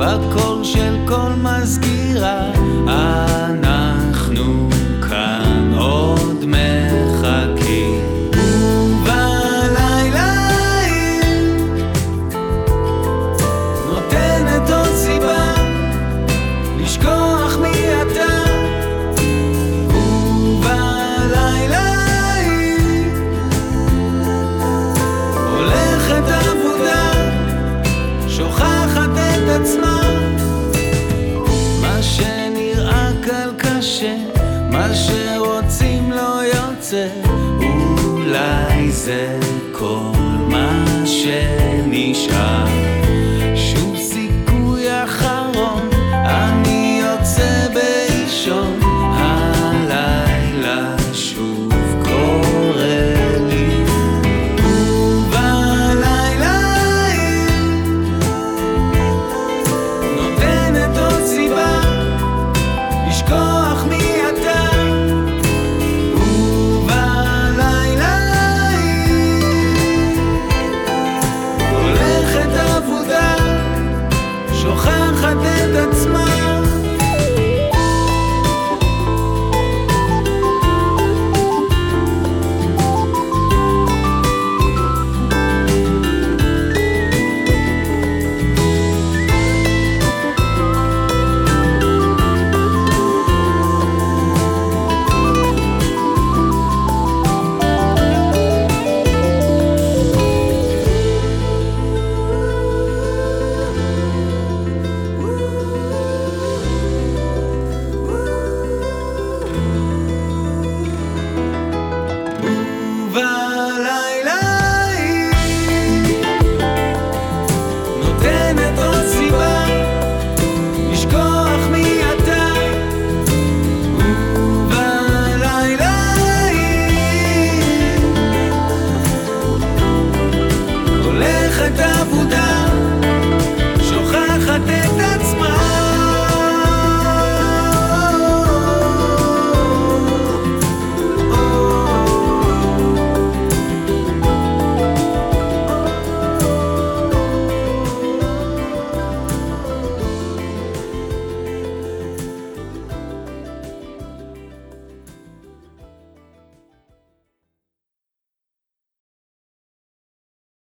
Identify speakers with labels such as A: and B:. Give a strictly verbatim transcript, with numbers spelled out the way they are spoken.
A: בקול של כל מזכירה, אנחנו כאן עוד מחכים. ובלילה היא נותנת עוד סיבה לשכוח מי אתה. ובלילה היא הולכת עבודה, שוכחת את עצמה. מה שנראה קל קשה, מה שרוצים לא יוצא, אולי זה כל מה שנשאר. שוב סיכוי אחרון, אני יוצא באישון, הלילה שוב קורא לי. ובלילה היא נותנת עוד סיבה לשכוח מי אתה. ובלילה היא הולכת עבודה, שוכחת את עצמה. ובלילה